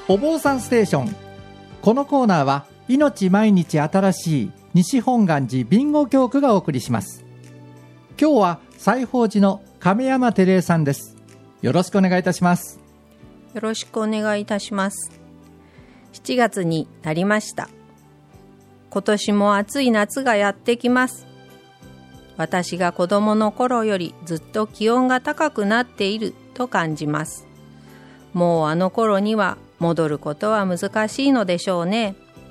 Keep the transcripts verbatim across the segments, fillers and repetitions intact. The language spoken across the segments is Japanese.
お坊さんステーション。このコーナーは命毎日新しい西本願寺備後教区がお送りします。今日は西宝寺の亀山照江さんです。よろしくお願いいたします。 よろしくお願いいたします。しちがつになりました。今年も暑い夏がやってきます。私が子供の頃よりずっと気温が高くなっていると感じます。もうあの頃には戻ることは難しいのでしょうね。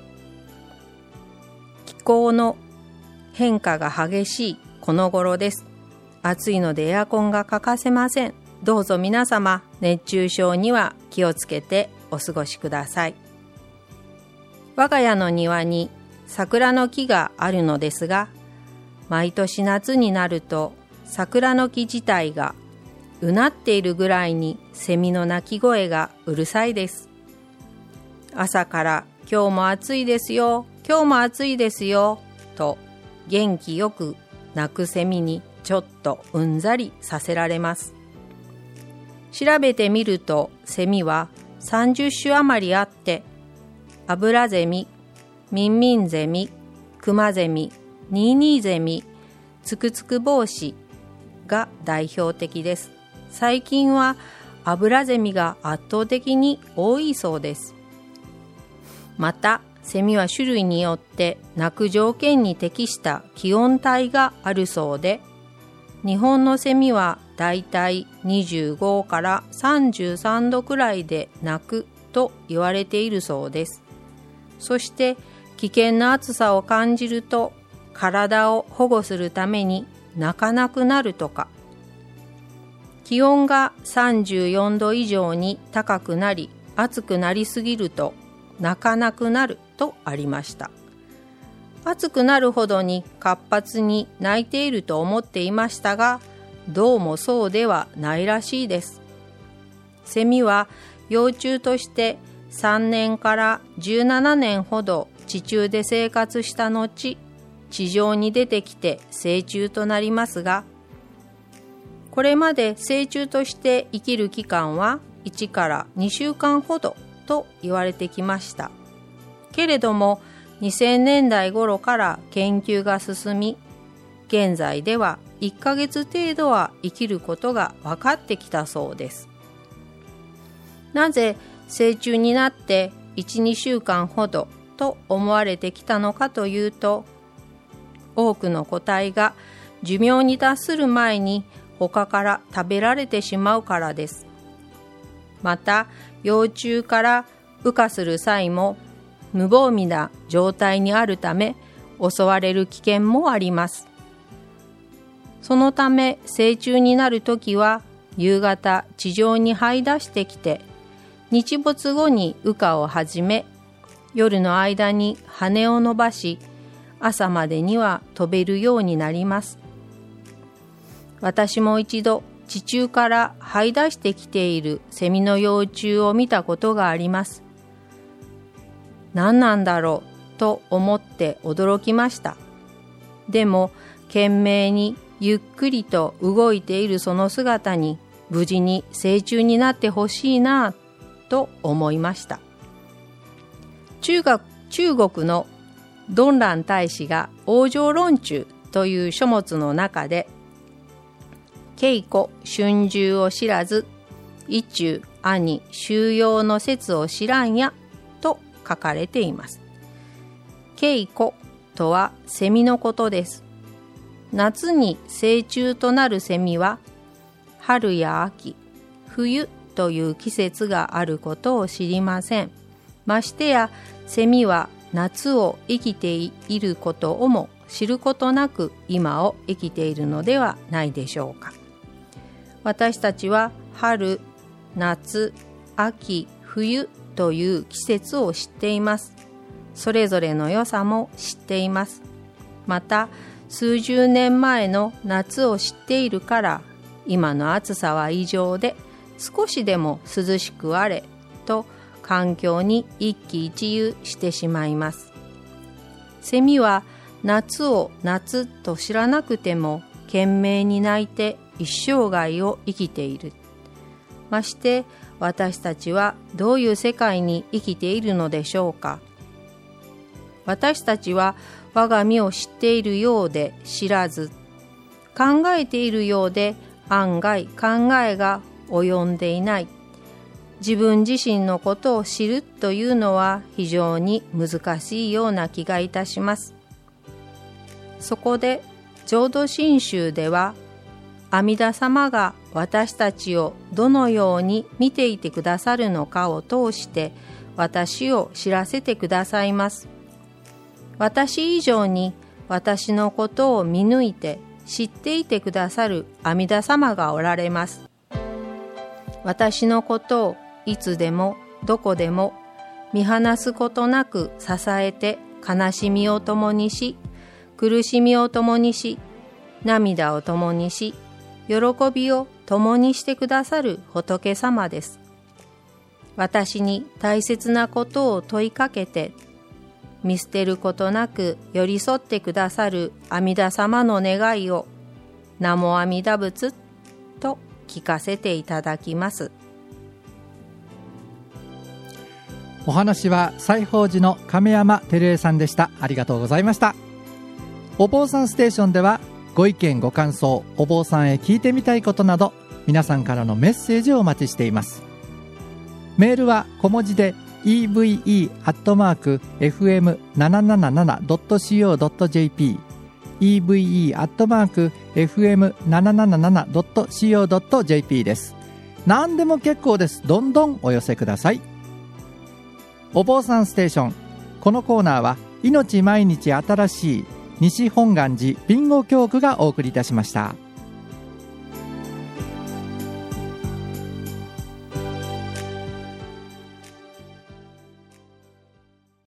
気候の変化が激しいこの頃です。暑いのでエアコンが欠かせません。どうぞ皆様、熱中症には気をつけてお過ごしください。我が家の庭に桜の木があるのですが、毎年夏になると桜の木自体がうなっているぐらいにセミの鳴き声がうるさいです。朝から今日も暑いですよ、今日も暑いですよと元気よく鳴くセミにちょっとうんざりさせられます。調べてみるとセミはさんじゅっしゅ余りあって、アブラゼミ、ミンミンゼミ、クマゼミ、ニーニーゼミ、ツクツクボウシが代表的です。最近はアブラゼミが圧倒的に多いそうです。また、セミは種類によって鳴く条件に適した気温帯があるそうで、日本のセミはだいたいにじゅうごからさんじゅうさんどくらいで鳴くと言われているそうです。そして危険な暑さを感じると体を保護するために鳴かなくなるとか、気温がさんじゅうよんど以上に高くなり暑くなりすぎると鳴かなくなるとありました。暑くなるほどに活発に鳴いていると思っていましたが、どうもそうではないらしいです。セミは幼虫としてさんねんからじゅうななねんほど地中で生活した後、地上に出てきて成虫となりますが、これまで成虫として生きる期間はいちからにしゅうかんほどと言われてきました。けれどもにせんねんだい頃から研究が進み、現在ではいっかげつ程度は生きることが分かってきたそうです。なぜ成虫になっていち、にしゅうかんほどと思われてきたのかというと、多くの個体が寿命に達する前に他から食べられてしまうからです。また、幼虫から羽化する際も無防備な状態にあるため、襲われる危険もあります。そのため成虫になるときは夕方地上に這い出してきて、日没後に羽化を始め、夜の間に羽を伸ばし、朝までには飛べるようになります。私も一度地中から這い出してきているセミの幼虫を見たことがあります。何なんだろうと思って驚きました。でも懸命にゆっくりと動いているその姿に無事に成虫になってほしいなと思いました。中国、中国の曇鸞大師が往生論中という書物の中で、稽古春秋を知らず、意中兄収容の説を知らんやと書かれています。稽古とはセミのことです。夏に成虫となるセミは春や秋、冬という季節があることを知りません。ましてやセミは夏を生きていることをも知ることなく今を生きているのではないでしょうか。私たちは春、夏、秋、冬という季節を知っています。それぞれの良さも知っています。また数十年前の夏を知っているから今の暑さは異常で少しでも涼しくあれと環境に一喜一憂してしまいます。セミは夏を夏と知らなくても懸命に鳴いて一生涯を生きている。 まして私たちはどういう世界に生きているのでしょうか。私たちは我が身を知っているようで知らず、考えているようで案外考えが及んでいない。自分自身のことを知るというのは非常に難しいような気がいたします。そこで浄土真宗では、阿弥陀様が私たちをどのように見ていてくださるのかを通して私を知らせてくださいます。私以上に私のことを見抜いて知っていてくださる阿弥陀様がおられます。私のことをいつでもどこでも見放すことなく支えて、悲しみを共にし、苦しみを共にし、涙を共にし、喜びを共にしてくださる仏様です。私に大切なことを問いかけて、見捨てることなく寄り添ってくださる阿弥陀様の願いを、南無阿弥陀仏と聞かせていただきます。 お話は西方寺の亀山照江さんでした。ありがとうございました。お坊さんステーションでは、ご意見ご感想、お坊さんへ聞いてみたいことなど、皆さんからのメッセージをお待ちしています。メールは小文字で イーブイイー アットマーク エフエムななななな ドット シーオー ドット ジェーピー イーブイイー アットマーク エフエムななななな ドット シーオー ドット ジェーピー です。何でも結構です。どんどんお寄せください。お坊さんステーション、このコーナーは命毎日新しい西本願寺備後教区がお送りいたしました。